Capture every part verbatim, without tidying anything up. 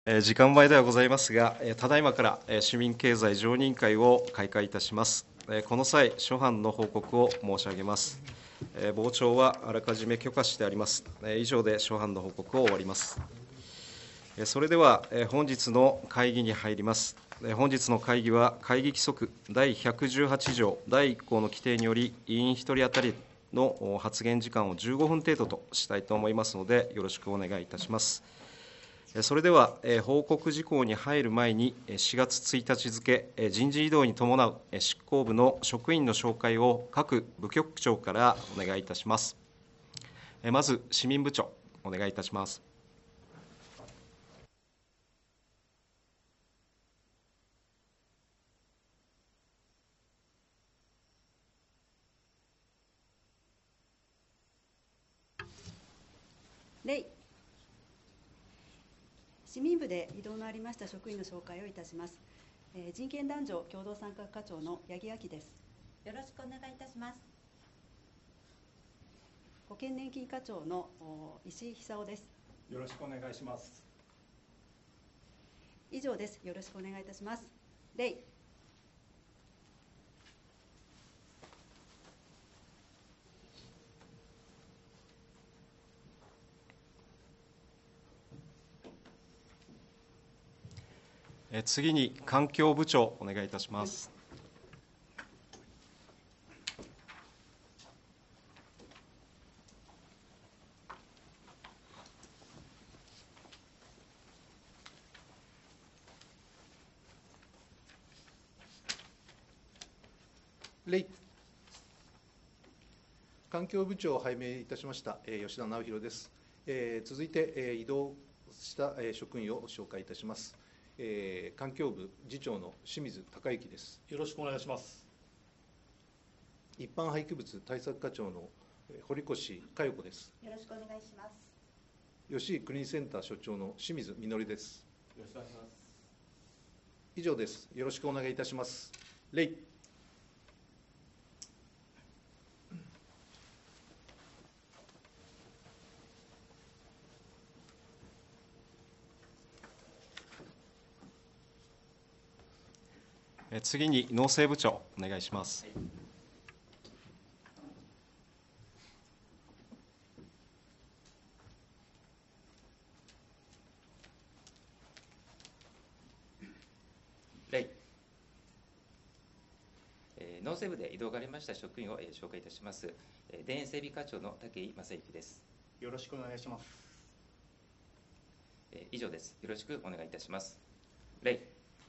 えー時間前ではございますが、えーただいまからえー市民経済常任会を開会いたします。えーこの際、諸般の報告を申し上げます。えー傍聴はあらかじめ許可してあります。えー以上で諸般の報告を終わります。えーそれでは、えー本日の会議に入ります。えー本日の会議は、会議規則だいひゃくじゅうはち条だいいっ項の規定により、委員ひとり当たりのお発言時間をじゅうごふん程度としたいと思いますので、よろしくお願いいたします。それでは、えー報告事項に入る前に、えーしがつついたち付、えー人事異動に伴うえー執行部の職員の紹介を各部局長からお願いいたします。えーまず、市民部長、お願いいたします。 例市民部で異動のありました職員の紹介をいたします。えー人権男女共同参画課長の八木亜希です。 よろしくお願いいたします。 保険年金課長のお石井久夫です。 よろしくお願いします。 以上です。よろしくお願いいたします。例えー次に、環境部長、お願いいたします。 例環境部長を拝命いたしました、えー吉田直弘です。えー続いて、えー異動した、えー職員を紹介いたします。えー環境部次長の清水孝之です。 よろしくお願いします。 一般廃棄物対策課長のえー堀越佳代子です。 よろしくお願いします。 吉井国センター所長の清水実です。 よろしくお願いします。 以上です。よろしくお願いいたします。例えー次に、農政部長、お願いします。 例えー農政部で異動がありました職員を、えー紹介いたします。えー田園整備課長の武井正幸です。 よろしくお願いします。 えー以上です。よろしくお願いいたします。例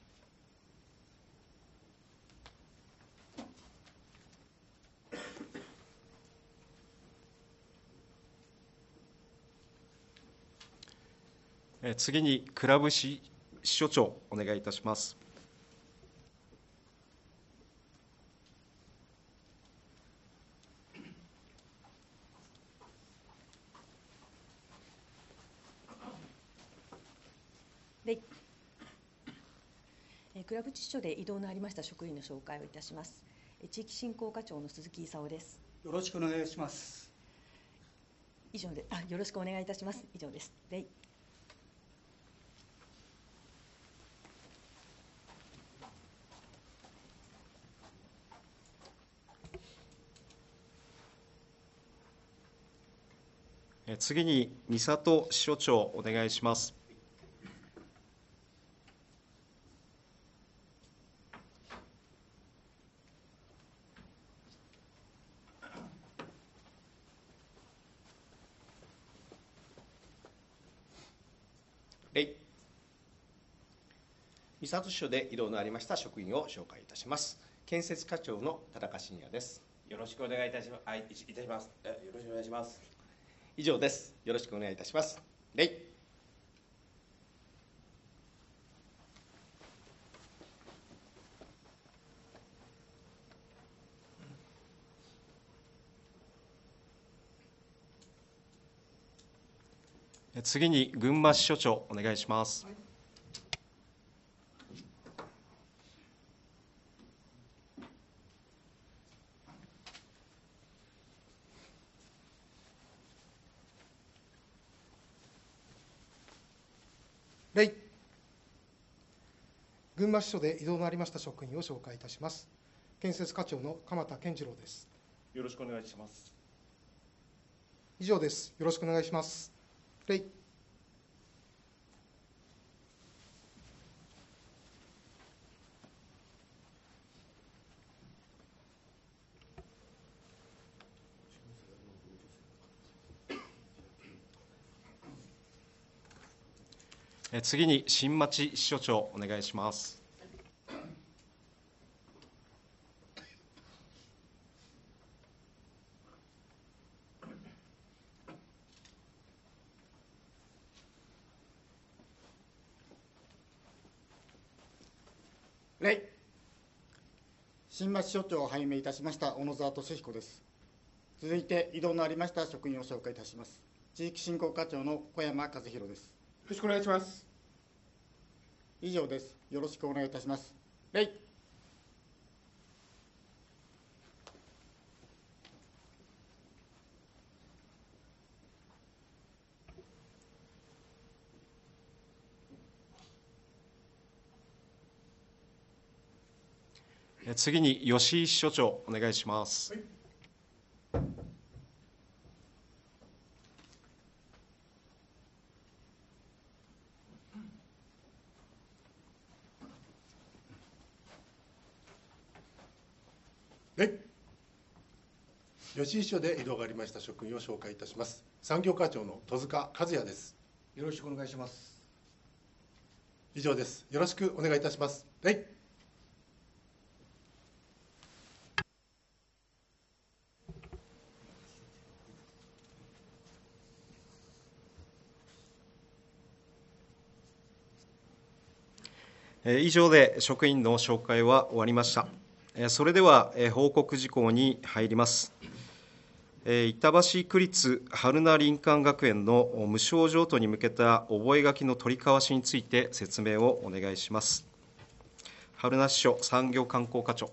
えー次に、倉伏支所長、お願いいたします。 例えー倉渕支所で異動のありました職員の紹介をいたします。えー地域振興課長の鈴木勲です。 よろしくお願いします。 以上であよろしくお願いいたします。以上です。例えー次に、三里支所長、お願いします。 例三郷支所で異動のありました職員を紹介いたします。建設課長の田中伸也です。 よろしくお願いいたします。あいいたします。えよろしくお願いします。 以上です。よろしくお願いいたします。例えー次に、群馬支所長、お願いします。 例群馬支所で異動のありました職員を紹介いたします。建設課長の鎌田健次郎です。 よろしくお願いします。 以上です。よろしくお願いします。礼。 次に新町支所長、お願いします。 礼。新町所長を拝命いたしました小野沢俊彦です。続いて異動のありました職員を紹介いたします。地域振興課長の小山和弘です。 よろしくお願いします。 以上です。よろしくお願いいたします。礼。 次に吉井支所長、お願いします。はい。 吉井支所で異動がありました職員を紹介いたします。産業課長の戸塚和也です。 よろしくお願いします。 以上です。よろしくお願いいたします。はい。 以上で職員の紹介は終わりました。それでは報告事項に入ります。板橋区立春名林間学園の無償譲渡に向けた覚書の取り交わしについて説明をお願いします。春名支所産業観光課長。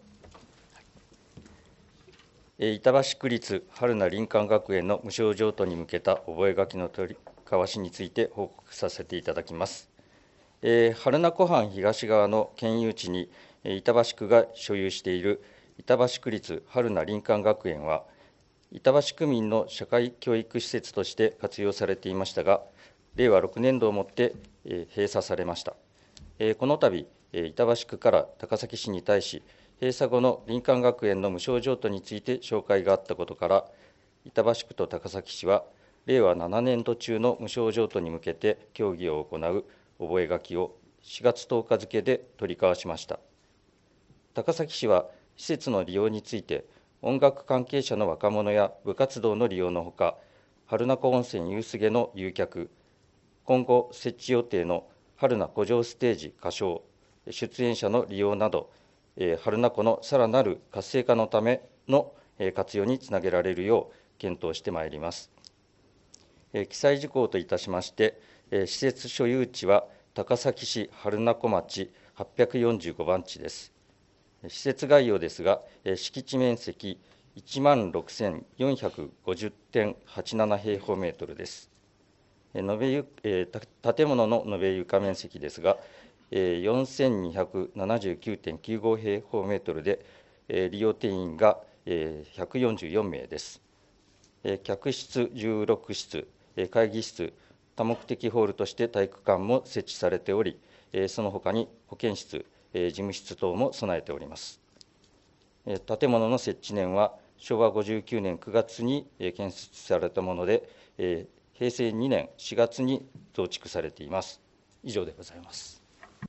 板橋区立春名林間学園の無償譲渡に向けた覚書の取り交わしについて報告させていただきます。春名湖畔東側の県有地に板橋区が所有している板橋区立春名林間学園は、板橋区民の社会教育施設として活用されていましたが、れいわろくねんどをもって閉鎖されました。この度、板橋区から高崎市に対し、閉鎖後の林間学園の無償譲渡について紹介があったことから、板橋区と高崎市は、れいわななねんど中の無償譲渡に向けて協議を行う覚書をしがつとおか付で取り交わしました。高崎市は施設の利用について、音楽関係者の若者や部活動の利用のほか、春名湖温泉夕菅の誘客、今後設置予定の春名湖上ステージ歌唱、出演者の利用など、春名湖のさらなる活性化のための活用につなげられるよう検討してまいります。記載事項といたしまして、施設所有地は高崎市春名湖町はっぴゃくよんじゅうごばん地です。施設概要ですが、敷地面積いちまんろくせんよんひゃくごじゅってんはちなな平方メートルです。延べゆ建物の延べ床面積ですが、よんせんにひゃくななじゅうきゅうてんきゅうご平方メートルで、利用定員がひゃくよんじゅうよんめいです。客室じゅうろくしつ、会議室、多目的ホールとして体育館も設置されており、その他に保健室、事務室等も備えております。建物の設置年はしょうわごじゅうきゅうねんくがつに建設されたもので、へいせいにねんしがつに増築されています。以上でございます。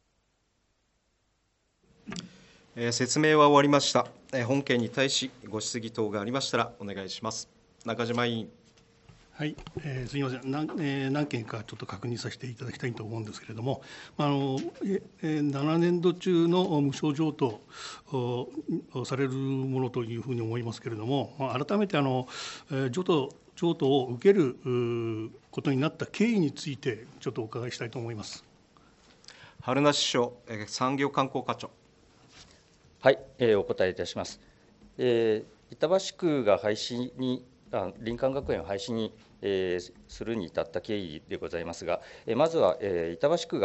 説明は終わりました。本件に対しご質疑等がありましたらお願いします。中島委員。 はい、えー、すみません、何,、えー、何件かちょっと確認させていただきたいと思うんですけれども、あのえー、ななねんど中の無償譲渡をされるものというふうに思いますけれども、改めてあの譲渡譲渡を受けることになった経緯について、ちょっとお伺いしたいと思います。 春名支所産業観光課長。 はい、えー、お答えいたします。えー、板橋区が廃止にあ林間学園を廃止にえー、するに至った経緯でございますが、えー、まずは、えー、板橋区が、え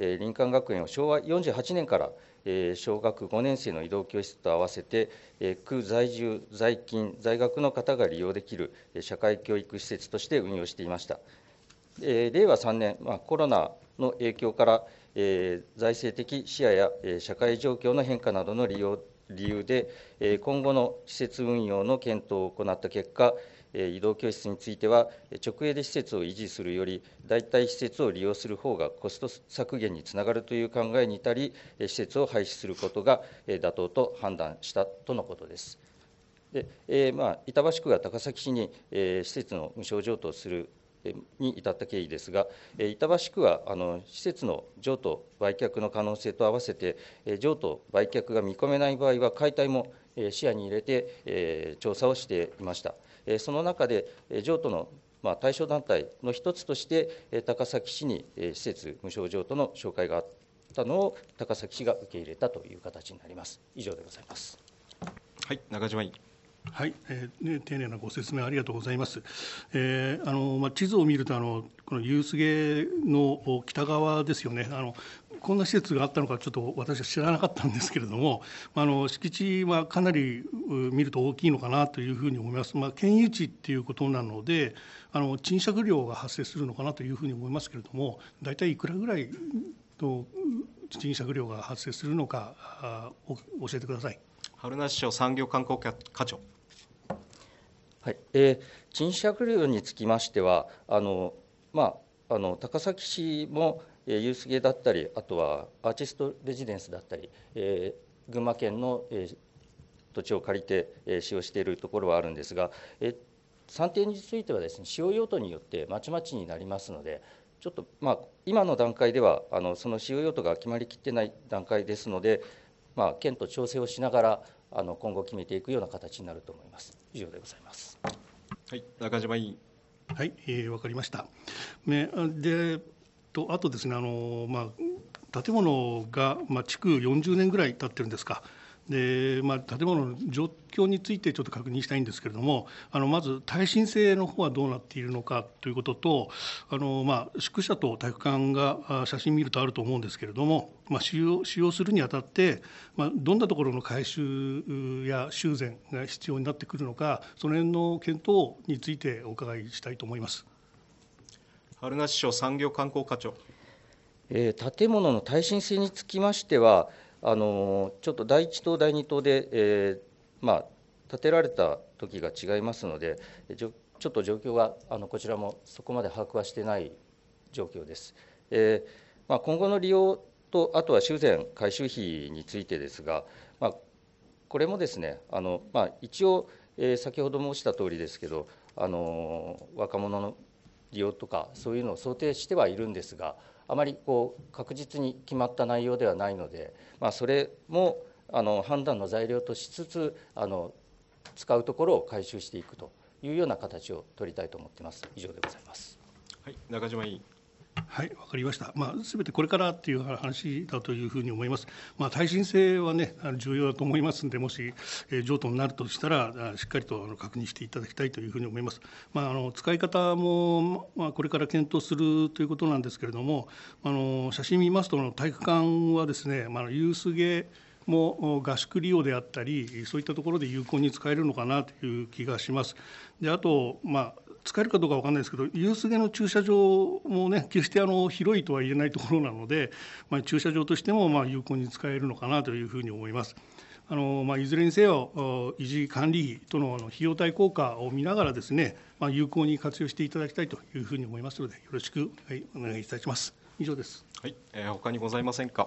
えー、林間学園をしょうわよんじゅうはちねんから、えー、小学ごねん生の移動教室と合わせて、えー、区在住、在勤、在学の方が利用できる社会教育施設として運用していました。えー、れいわさんねん、まあ、コロナの影響から、えー、財政的視野や、えー、社会状況の変化などの利用理由で、えー、今後の施設運用の検討を行った結果、移動教室については、直営で施設を維持するより、代替施設を利用する方がコスト削減につながるという考えに至り、施設を廃止することが妥当と判断したとのことです。でえーまあ、板橋区が高崎市に、えー、施設の無償譲渡するに至った経緯ですが、板橋区はあの施設の譲渡、売却の可能性と合わせて、譲渡、売却が見込めない場合は、解体も視野に入れて調査をしていました。その中で、譲渡の対象団体の一つとして、高崎市に施設無償譲渡の紹介があったのを、高崎市が受け入れたという形になります。以上でございます。 はい、中島委員。 はい、えーね、丁寧なご説明ありがとうございます。えーあのまあ、地図を見るとあの、このユスゲの北側ですよね、あのこんな施設があったのか、ちょっと私は知らなかったんですけれども、あの敷地はかなり見ると大きいのかなというふうに思います。まあ、県有地っていうことなので、あの賃借料が発生するのかなというふうに思いますけれども、大体いくらぐらいと賃借料が発生するのか、あ教えてください。 春名市長産業観光課長。 はいえー、賃借料につきましては、あのまあ、あの高崎市も、えー、ユースゲだったり、あとはアーティストレジデンスだったり、えー、群馬県の、えー、土地を借りて、えー、使用しているところはあるんですが、えー、さんてんについてはですね、使用用途によってまちまちになりますので、ちょっと、まあ、今の段階ではあのその使用用途が決まりきってない段階ですので、まあ、県と調整をしながらあの今後決めていくような形になると思います。以上でございます。 はい、中島委員。 はい、えー、分かりました。ね、でとあとですね、あのまあ、建物が、まあ、築よんじゅうねんぐらい経ってるんですか。でまあ、建物の状況についてちょっと確認したいんですけれども、あのまず耐震性の方はどうなっているのかということと、あの、まあ、宿舎と体育館が写真見るとあると思うんですけれども、まあ、使用使用するにあたって、まあ、どんなところの改修や修繕が必要になってくるのか、その辺の検討についてお伺いしたいと思います。 春名市長産業観光課長。 えー、建物の耐震性につきましては、あのちょっとだいいち棟、だいに棟で、えーまあ、建てられた時が違いますので、ちょっと状況があのこちらもそこまで把握はしていない状況です。えーまあ、今後の利用と、あとは修繕、改修費についてですが、まあ、これもですね、あのまあ、一応、えー、先ほど申した通りですけど、あの若者の利用とか、そういうのを想定してはいるんですが、あまりこう確実に決まった内容ではないので、まあ、それもあの判断の材料としつつ、あの使うところを回収していくというような形を取りたいと思っています。以上でございます。 はい、中島委員。 はい、分かりました。まあ、すべてこれからという話だというふうに思います。まあ、耐震性はね、重要だと思いますので、もし、えー、譲渡になるとしたら、しっかりと確認していただきたいというふうに思います。まあ、あの使い方も、まあ、これから検討するということなんですけれども、あの写真見ますと、体育館はですね、まあ、ユースゲも合宿利用であったり、そういったところで有効に使えるのかなという気がします。であと、まあ使えるかどうか分からないですけど、ユースゲの駐車場もね、決してあの広いとは言えないところなので、まあ、駐車場としてもまあ有効に使えるのかなというふうに思います。あのまあ、いずれにせよ、維持管理費との費用対効果を見ながらですね、まあ、有効に活用していただきたいというふうに思いますので、よろしくお願いいたします。以上です。 はい、えー、他にございませんか。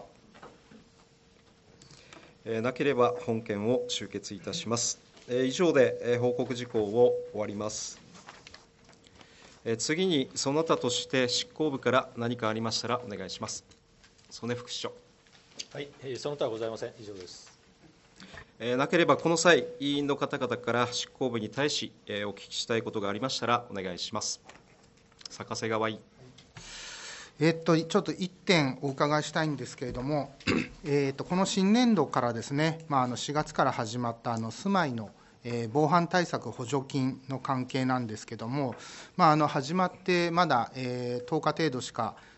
えー、なければ本件を終結いたします。えー、以上で、えー、報告事項を終わります。次に、その他として執行部から何かありましたらお願いします。曽根副市長。 はい、その他はございません。以上です。 なければ、この際、委員の方々から執行部に対し、お聞きしたいことがありましたらお願いします。坂瀬川委員。 えっと、ちょっといってんお伺いしたいんですけれども、えっとこの新年度からですね、まあ、あのしがつから始まったあの住まいのえー、防犯対策補助金の関係なんですけれども、まあ、あの始まってまだ、えー、とおか程度しか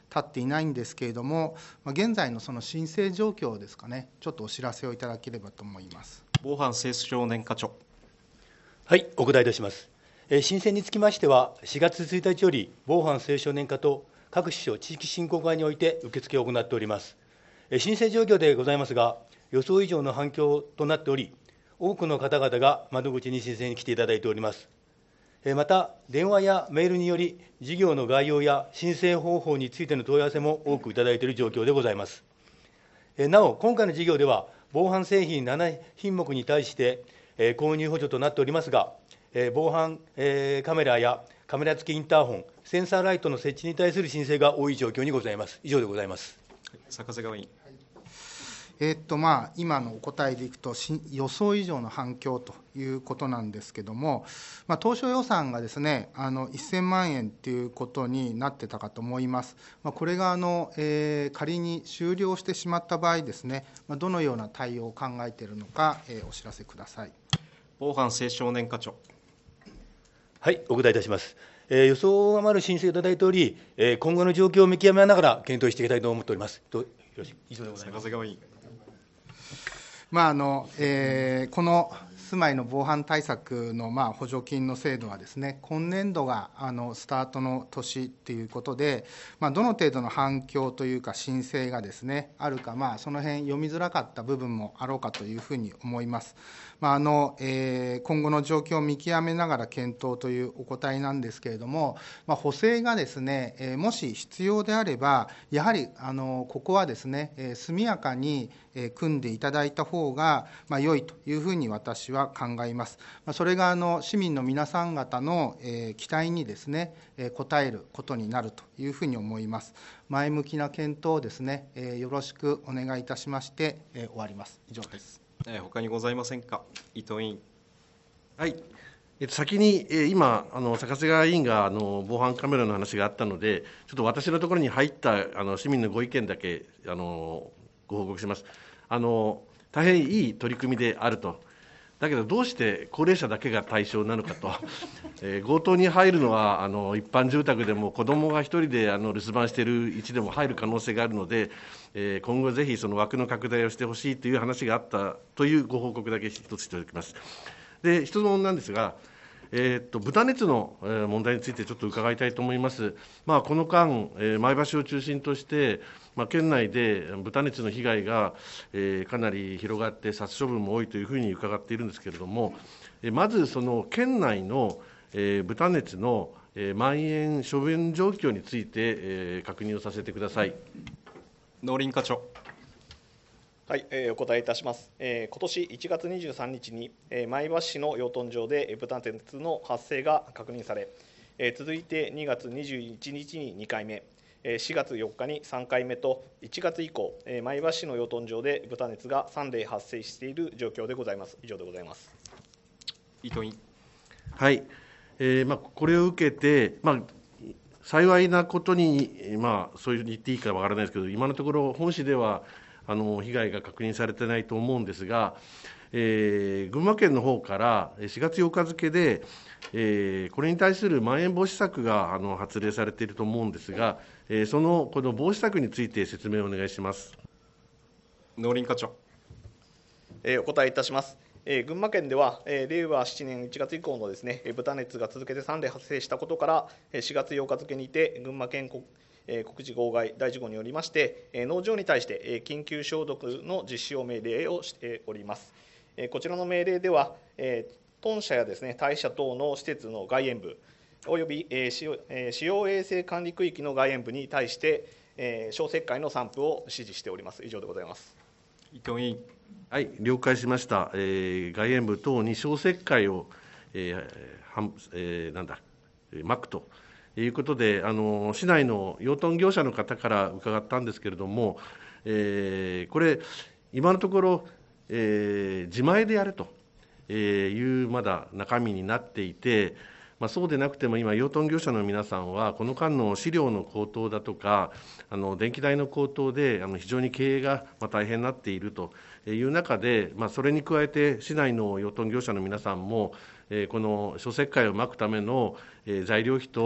経っていないんですけれども、現在のその申請状況ですかね、ちょっとお知らせをいただければと思います。 防犯青少年課長。 はい、お答えいたします。えー申請につきましては、しがつついたちより、防犯青少年課と各支所地域振興課において受付を行っております。えー申請状況でございますが、予想以上の反響となっており、多くの方々が窓口に申請に来ていただいております。えーまた、電話やメールにより、事業の概要や申請方法についての問い合わせも多くいただいている状況でございます。えーなお、今回の事業では、防犯製品ななひんもくに対して、えー購入補助となっておりますが、えー防犯、えーカメラやカメラ付きインターホン、センサーライトの設置に対する申請が多い状況にございます。以上でございます。 坂瀬川委員。 えーっとまあ、今のお答えでいくと、し予想以上の反響ということなんですけれども、まあ、当初予算がですね、あのせんまんえんということになってたかと思います。まあ、これがあの、えー仮に終了してしまった場合ですね、まあ、どのような対応を考えているのか、えーお知らせください。 防犯青少年課長。 はい、お答えいたします。えー予想を上回る申請をいただいており、えー今後の状況を見極めながら検討していきたいと思っております。とよろしい以上でございます。 坂瀬川委員。 まああのえーこの住まいの防犯対策のまあ補助金の制度はですね、今年度があのスタートの年ということで、まあ、どの程度の反響というか申請がですねあるか、まあ、その辺読みづらかった部分もあろうかというふうに思います。まああのえー今後の状況を見極めながら検討というお答えなんですけれども、まあ、補正がですね、えーもし必要であれば、やはりあのここはですね、えー速やかにえー組んでいただいた方がまあ良いというふうに私は考えます。まあそれがあの市民の皆さん方のえー期待にですね、えー応えることになるというふうに思います。前向きな検討をですね、えーよろしくお願いいたしまして、えー終わります。以上です。 えー他にございませんか。伊藤委員。 はい、えっと、先に、えー今、あの坂瀬川委員があの防犯カメラの話があったので、ちょっと私のところに入ったあの市民のご意見だけあのご報告します。あの大変いい取り組みであると、だけど、どうして高齢者だけが対象なのかと、えー強盗に入るのはあの一般住宅でも、子どもが一人であの留守番している位置でも入る可能性があるので、えー今後、ぜひその枠の拡大をしてほしいという話があったというご報告だけ一つしておきます。で、質問なんですが、えーっと豚熱のえー問題についてちょっと伺いたいと思います。まあ、この間、えー前橋を中心として、まあ、県内で豚熱の被害が、えーかなり広がって、殺処分も多いというふうに伺っているんですけれども、えーまずその県内の、えー豚熱の、えー蔓延処分状況について、えー確認をさせてください。 農林課長。 はい、えーお答えいたします。えー今年いちがつにじゅうさんにちに、えー前橋市の養豚場でえー豚熱の発生が確認され、えー続いてにがつにじゅういちにちににかいめ、えーしがつよっかにさんかいめと、いちがつ以降、えー前橋市の養豚場で豚熱がさんれい発生している状況でございます。以上でございます。 伊藤委員。 はい、えーまあ、これを受けて、まあ、幸いなことに、まあ、そういうふうに言っていいかわからないですけど、今のところ、本市ではあの被害が確認されてないと思うんですが、えー群馬県の方からしがつようか付で、えーこれに対するまん延防止策があの発令されていると思うんですが、えーそのこの防止策について説明をお願いします。 農林課長。 えーお答えいたします。えー群馬県では、えーれいわしちねんいちがつ以降のですね、えー豚熱が続けてさんれい発生したことから、えーしがつようか付にて、群馬県国えー告示号外大事故によりまして、えー農場に対して、えー緊急消毒の実施を命令をしております。えーこちらの命令では、えー豚舎やですね、大社等の施設の外縁部、および、えー使用えー使用衛生管理区域の外縁部に対して、えー消石灰の散布を指示しております。以上でございます。 伊藤委員。 はい、了解しました。えー外縁部等に消石灰を、えーはんえーなんだ、まくということで、あの市内の養豚業者の方から伺ったんですけれども、えーこれ、今のところ、えー自前でやれというまだ中身になっていて、まあ、そうでなくても今、養豚業者の皆さんは、この間の飼料の高騰だとか、あの電気代の高騰であの非常に経営がまあ大変になっているという中で、まあ、それに加えて、市内の養豚業者の皆さんも、えーこの消石灰をまくためのえー材料費と、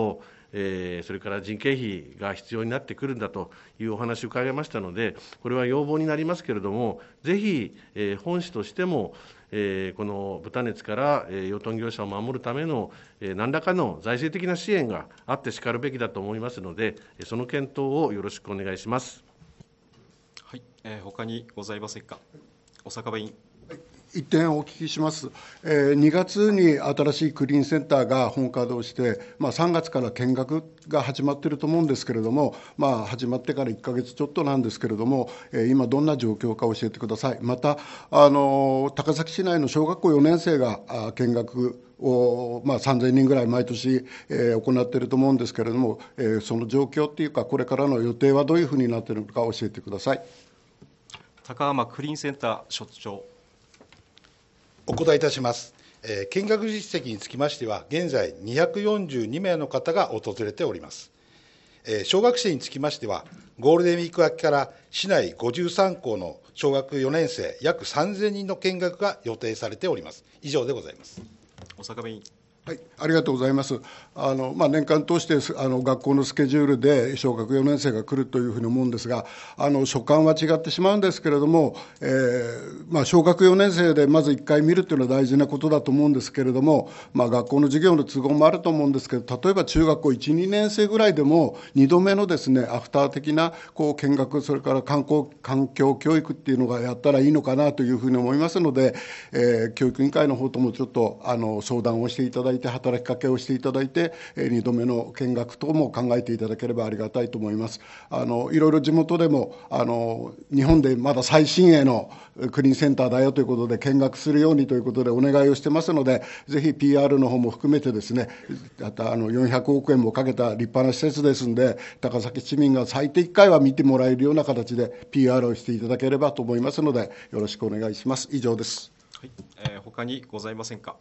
えー、それから人件費が必要になってくるんだというお話を伺いましたので、これは要望になりますけれども、ぜひ、えー、本市としても、えー、この豚熱から、えー、養豚業者を守るための、えー、何らかの財政的な支援があってしかるべきだと思いますので、その検討をよろしくお願いします。 はい、えー、他にございませんか。小坂部委員。 一点お聞きします、えー、にがつに新しいクリーンセンターが本稼働して、まあ、さんがつから見学が始まっていると思うんですけれども、まあ、始まってからいっかげつちょっとなんですけれども、えー、今、どんな状況か教えてください。また、あの高崎市内の小学校よねん生があ見学を、まあ、さんぜんにんぐらい毎年、えー、行っていると思うんですけれども、えー、その状況っていうか、これからの予定はどういうふうになっているのか教えてください。 高浜クリーンセンター所長。 お答えいたします。えー、見学実績につきましては、現在にひゃくよんじゅうにめいの方が訪れております。えー、小学生につきましては、ゴールデンウィーク明けから市内ごじゅうさんこうの小学よねん生約さんぜんにんの見学が予定されております。以上でございます。 小坂部委員。 はい、ありがとうございます。あの、まあ、年間通してあの学校のスケジュールで小学よねん生が来るというふうに思うんですが、あの所感は違ってしまうんですけれども、えーまあ、小学よねん生でまずいっかい見るというのは大事なことだと思うんですけれども、まあ、学校の授業の都合もあると思うんですけど、例えば中学校いち、にねん生ぐらいでもにどめのですね、アフター的なこう見学、それから観光環境教育っていうのがやったらいいのかなというふうに思いますので、えー、教育委員会の方ともちょっとあの相談をしていただいて、働きかけをしていただいて、にどめの見学等も考えていただければありがたいと思います。あのいろいろ地元でもあの日本でまだ最新鋭のクリーンセンターだよということで見学するようにということでお願いをしてますので、ぜひ ピーアール の方も含めてですね、またあのよんひゃくおくえんもかけた立派な施設ですので、高崎市民が最低いっかいは見てもらえるような形で ピーアール をしていただければと思いますので、よろしくお願いします。以上です。 はい、えー、他にございませんか。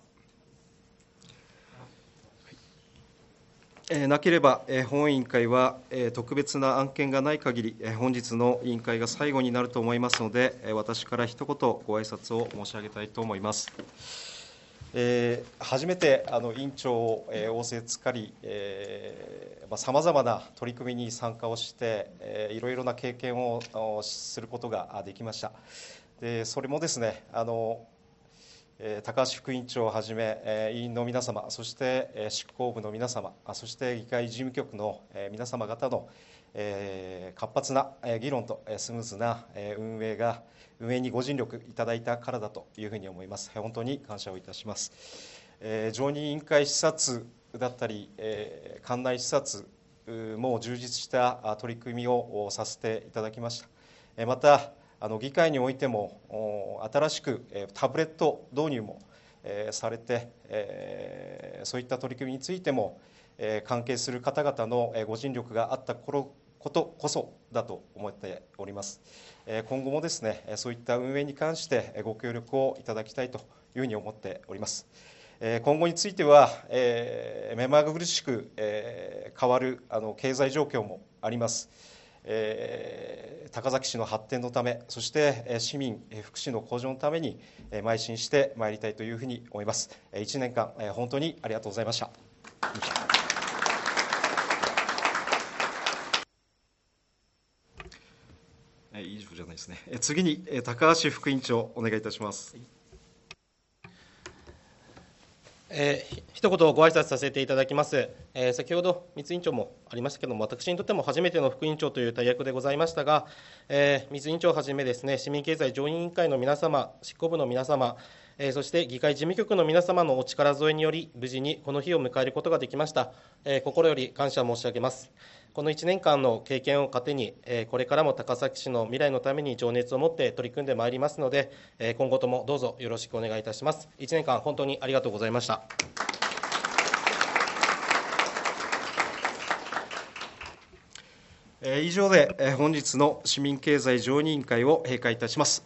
えー、なければ、えー、本委員会は、えー、特別な案件がない限り、えー、本日の委員会が最後になると思いますので、えー、私から一言ご挨拶を申し上げたいと思います。えー、初めてあの委員長を、えー、仰せつかり、さまざまな取り組みに参加をして、えー、いろいろな経験をすることができました。でそれもですね、あの高橋副委員長をはじめ委員の皆様、そして執行部の皆様、そして議会事務局の皆様方の活発な議論とスムーズな運営が運営にご尽力いただいたからだというふうに思います。本当に感謝をいたします。常任委員会視察だったり館内視察も充実した取り組みをさせていただきました。またあの議会においても新しくタブレット導入もされて、そういった取り組みについても関係する方々のご尽力があったことこそだと思っております。今後もですね、そういった運営に関してご協力をいただきたいというふうに思っております。今後については目まぐるしく変わるあの経済状況もあります。えー、高崎市の発展のため、そして市民福祉の向上のために邁進してまいりたいというふうに思います。いちねんかん本当にありがとうございました。以上じゃないですね。次に高橋副委員長お願いいたします。 えー、一言ご挨拶させていただきます。えー、先ほど三委員長もありましたけれども、私にとっても初めての副委員長という大役でございましたが、えー、三委員長をはじめですね、市民経済常任委員会の皆様、執行部の皆様、えー、そして議会事務局の皆様のお力添えにより、無事にこの日を迎えることができました。えー、心より感謝申し上げます。このいちねんかんの経験を糧に、えー、これからも高崎市の未来のために情熱を持って取り組んでまいりますので、えー、今後ともどうぞよろしくお願いいたします。いちねんかん本当にありがとうございました。 以上で本日の市民経済常任委員会を閉会いたします。